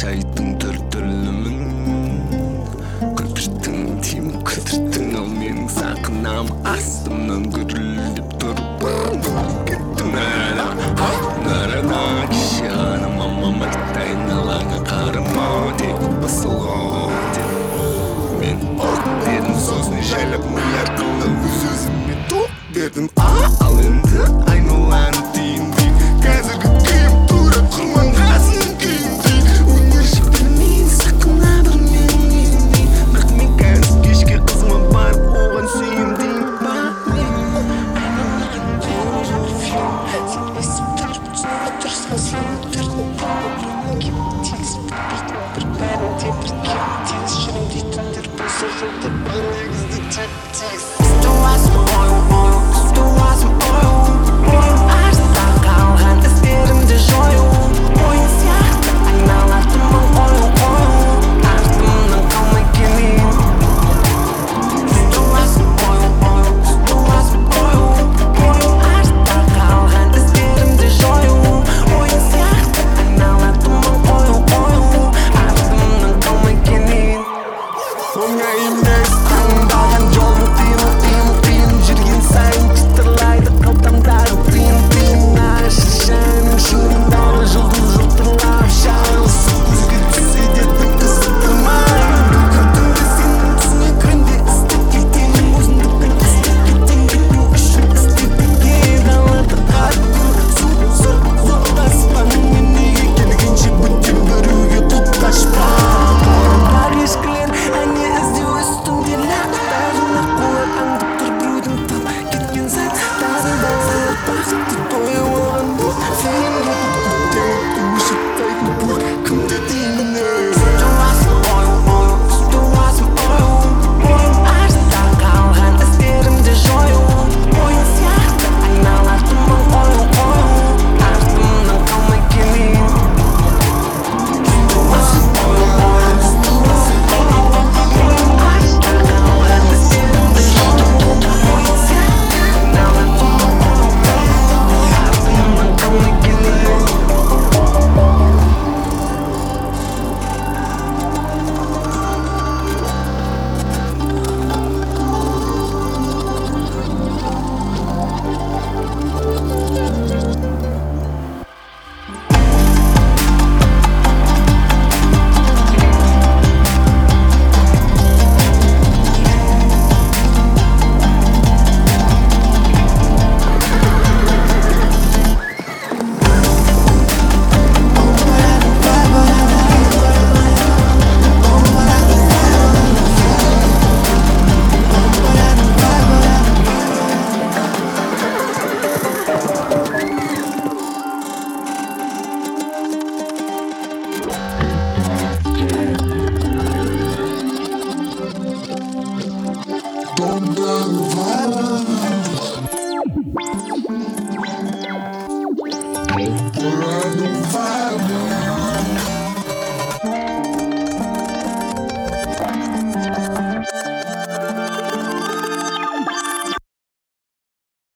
çaytın törtörlümün Köpürttün tim kötürttün al menin sakınam astımdan gürülüp durup Gittin hala nerede kişi hanım ama martayın alana karıma tek basılı Men ok dedim sözünü jaylap mı yakında Sözümü top dedim al endi aynalarını deyin Қазіргі күйіп тұрып құрманғасын күйіндей Өнерші білмейін сақын абыр менің Бірақ мен қазір кешке қызыма барып оған сүйім дейін ба Айналған жүріп сен есіп тұрып түсініп тұрсың сен тұрдың Кеп тегіз бітпейтін бір бәрінде бір кеп тегіз жүрім дейтіндер болса жолда бар негіз